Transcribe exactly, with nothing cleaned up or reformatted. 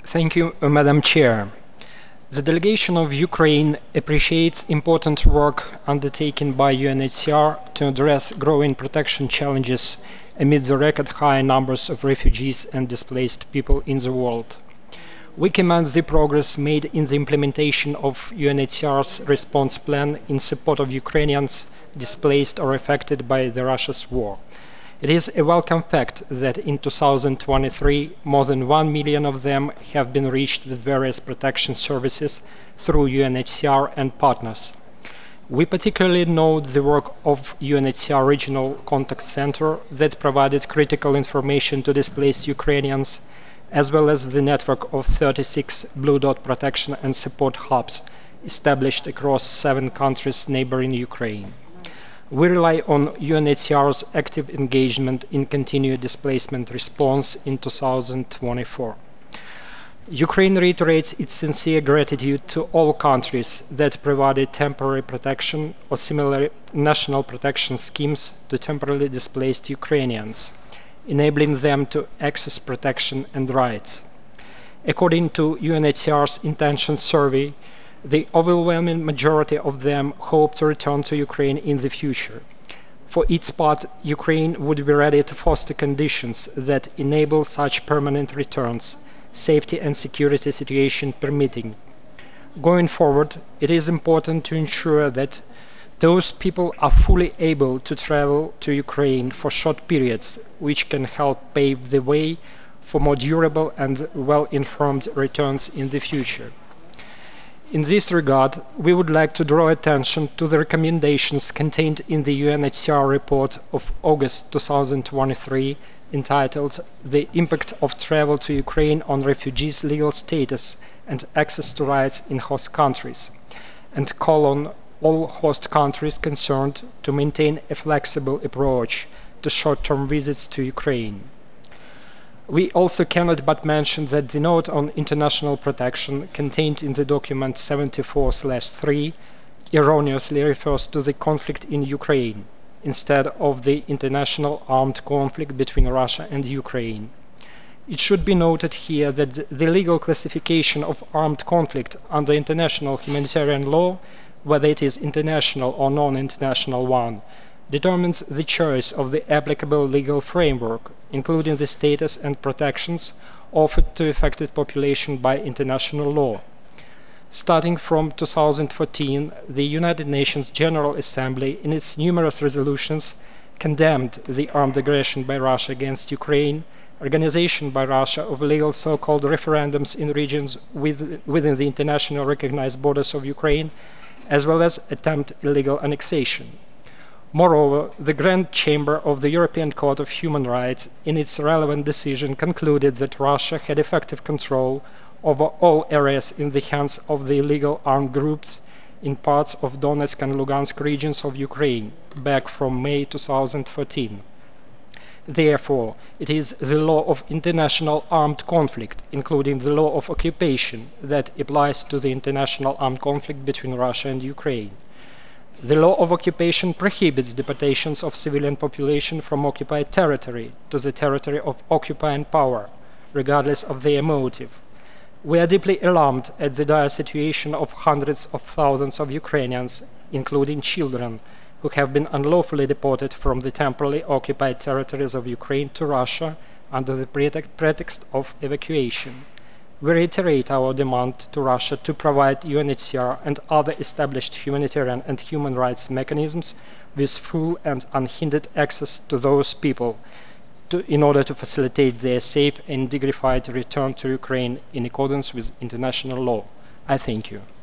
Thank you, uh, Madam Chair. The delegation of Ukraine appreciates important work undertaken by U N H C R to address growing protection challenges amid the record high numbers of refugees and displaced people in the world. We commend the progress made in the implementation of U N H C R's response plan in support of Ukrainians displaced or affected by the Russia's war. It is a welcome fact that in two thousand twenty-three, more than one million of them have been reached with various protection services through U N H C R and partners. We particularly note the work of U N H C R Regional Contact Center that provided critical information to displaced Ukrainians, as well as the network of thirty-six Blue Dot protection and support hubs established across seven countries neighboring Ukraine. We rely on U N H C R's active engagement in continued displacement response in two thousand twenty-four. Ukraine reiterates its sincere gratitude to all countries that provided temporary protection or similar national protection schemes to temporarily displaced Ukrainians, enabling them to access protection and rights. According to U N H C R's intention survey, the overwhelming majority of them hope to return to Ukraine in the future. For its part, Ukraine would be ready to foster conditions that enable such permanent returns, safety and security situation permitting. Going forward, it is important to ensure that those people are fully able to travel to Ukraine for short periods, which can help pave the way for more durable and well-informed returns in the future. In this regard, we would like to draw attention to the recommendations contained in the U N H C R report of August two thousand twenty-three entitled The Impact of Travel to Ukraine on Refugees' Legal Status and Access to Rights in Host Countries, and call on all host countries concerned to maintain a flexible approach to short-term visits to Ukraine. We also cannot but mention that the note on international protection contained in the document seventy-four slash three erroneously refers to the conflict in Ukraine instead of the international armed conflict between Russia and Ukraine. It should be noted here that the legal classification of armed conflict under international humanitarian law, whether it is international or non-international one, determines the choice of the applicable legal framework, including the status and protections offered to affected population by international law. Starting from two thousand fourteen, the United Nations General Assembly, in its numerous resolutions, condemned the armed aggression by Russia against Ukraine, organization by Russia of illegal so-called referendums in regions with, within the international recognized borders of Ukraine, as well as attempt illegal annexation. Moreover, the Grand Chamber of the European Court of Human Rights, in its relevant decision, concluded that Russia had effective control over all areas in the hands of the illegal armed groups in parts of Donetsk and Lugansk regions of Ukraine back from May two thousand fourteen. Therefore, it is the law of international armed conflict, including the law of occupation, that applies to the international armed conflict between Russia and Ukraine. The law of occupation prohibits deportations of civilian population from occupied territory to the territory of occupying power, regardless of their motive. We are deeply alarmed at the dire situation of hundreds of thousands of Ukrainians, including children, who have been unlawfully deported from the temporarily occupied territories of Ukraine to Russia under the pretext of evacuation. We reiterate our demand to Russia to provide U N H C R and other established humanitarian and human rights mechanisms with full and unhindered access to those people to, in order to facilitate their safe and dignified return to Ukraine in accordance with international law. I thank you.